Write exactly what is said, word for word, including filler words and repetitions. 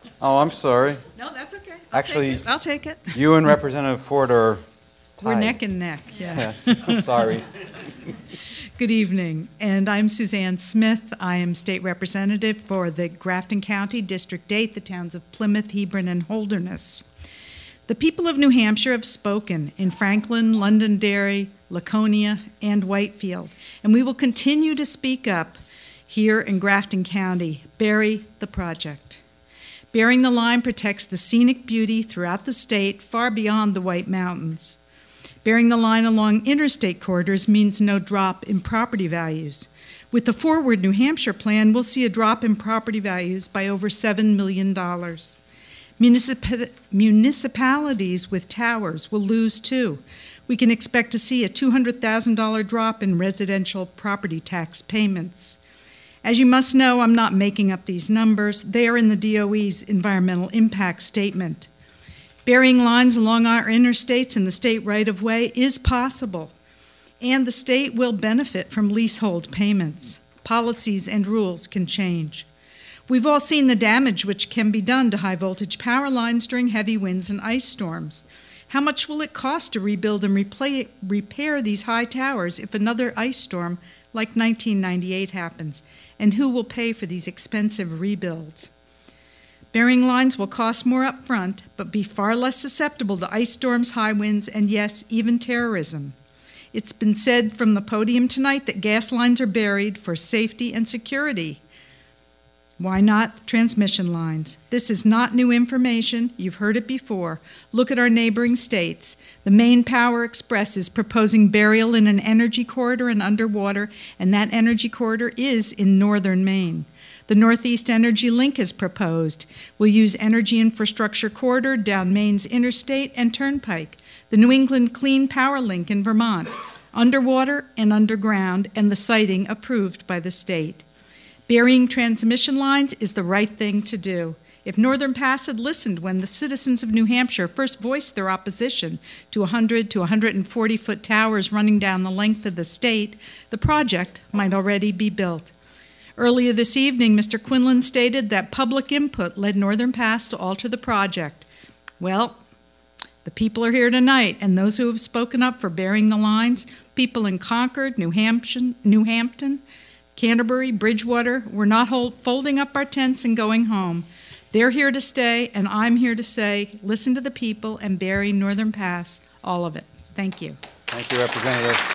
Oh, I'm sorry. No, that's okay. I'll Actually, take it. I'll take it. You and Representative Ford are tied. We're neck and neck, yeah. Yes, sorry. Good evening, and I'm Suzanne Smith. I am state representative for the Grafton County District eight, the towns of Plymouth, Hebron, and Holderness. The people of New Hampshire have spoken in Franklin, Londonderry, Laconia, and Whitefield, and we will continue to speak up here in Grafton County. Bury the project. Burying the line protects the scenic beauty throughout the state far beyond the White Mountains. Burying the line along interstate corridors means no drop in property values. With the Forward New Hampshire plan, we'll see a drop in property values by over seven million dollars. Municip- municipalities with towers will lose too. We can expect to see a two hundred thousand dollars drop in residential property tax payments. As you must know, I'm not making up these numbers. They are in the D O E's environmental impact statement. Burying lines along our interstates and the state right-of-way is possible, and the state will benefit from leasehold payments. Policies and rules can change. We've all seen the damage which can be done to high-voltage power lines during heavy winds and ice storms. How much will it cost to rebuild and replay, repair these high towers if another ice storm like nineteen ninety-eight happens? And who will pay for these expensive rebuilds? Burying lines will cost more up front, but be far less susceptible to ice storms, high winds, and yes, even terrorism. It's been said from the podium tonight that gas lines are buried for safety and security. Why not transmission lines? This is not new information. You've heard it before. Look at our neighboring states. The Maine Power Express is proposing burial in an energy corridor and underwater, and that energy corridor is in northern Maine. The Northeast Energy Link is proposed. We'll use energy infrastructure corridor down Maine's interstate and turnpike. The New England Clean Power Link in Vermont, underwater and underground, and the siting approved by the state. Burying transmission lines is the right thing to do. If Northern Pass had listened when the citizens of New Hampshire first voiced their opposition to one hundred to one hundred forty foot towers running down the length of the state, the project might already be built. Earlier this evening, Mister Quinlan stated that public input led Northern Pass to alter the project. Well, the people are here tonight, and those who have spoken up for burying the lines, people in Concord, New Hampshire, New Hampton, Canterbury, Bridgewater, we're not hold, folding up our tents and going home. They're here to stay, and I'm here to say, listen to the people and bury Northern Pass, all of it. Thank you. Thank you, Representative.